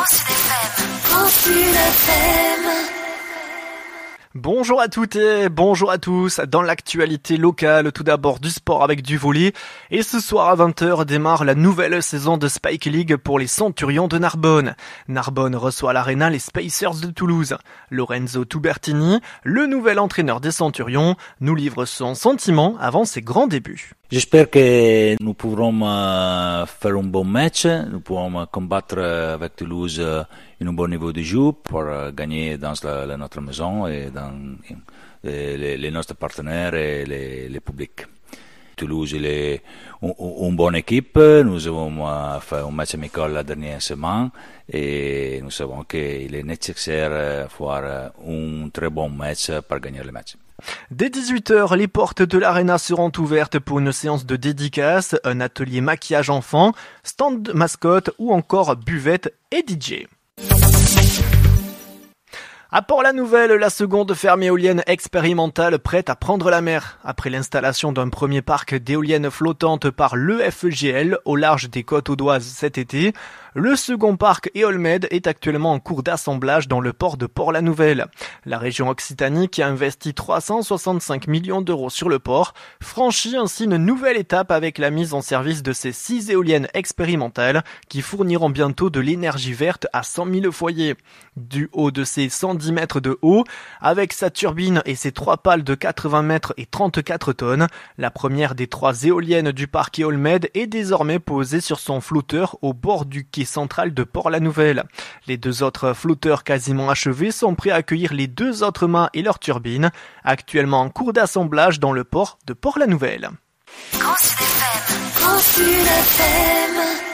Bonjour à toutes et bonjour à tous. Dans l'actualité locale, tout d'abord du sport avec du volley. Et ce soir à 20h démarre la nouvelle saison de Spike League pour les Centurions de Narbonne. Narbonne reçoit à l'Arena les Spacers de Toulouse. Lorenzo Tubertini, le nouvel entraîneur des Centurions, nous livre son sentiment avant ses grands débuts. J'espère que nous pourrons faire un bon match. Nous pourrons combattre avec Toulouse un bon niveau de jeu pour gagner dans notre maison et dans les notre partenaires et les publics. Toulouse est une bonne équipe. Nous avons fait un match amical la dernière semaine et nous savons qu'il est nécessaire de faire un très bon match pour gagner le match. Dès 18h, les portes de l'Arena seront ouvertes pour une séance de dédicace, un atelier maquillage enfant, stand mascotte ou encore buvette et DJ. À Port-la-Nouvelle, la seconde ferme éolienne expérimentale prête à prendre la mer. Après l'installation d'un premier parc d'éoliennes flottantes par l'EFGL au large des côtes audoises cet été, le second parc Eolmed est actuellement en cours d'assemblage dans le port de Port-la-Nouvelle. La région Occitanie, qui a investi 365 millions d'euros sur le port, franchit ainsi une nouvelle étape avec la mise en service de ces 6 éoliennes expérimentales qui fourniront bientôt de l'énergie verte à 100 000 foyers. Du haut de ces 110 mètres de haut, avec sa turbine et ses 3 pales de 80 mètres et 34 tonnes, la première des 3 éoliennes du parc Eolmed est désormais posée sur son flotteur au bord du quai central de Port-la-Nouvelle. Les 2 autres flotteurs quasiment achevés sont prêts à accueillir les 2 autres mâts et leurs turbines, actuellement en cours d'assemblage dans le port de Port-la-Nouvelle. Grand Sud FM.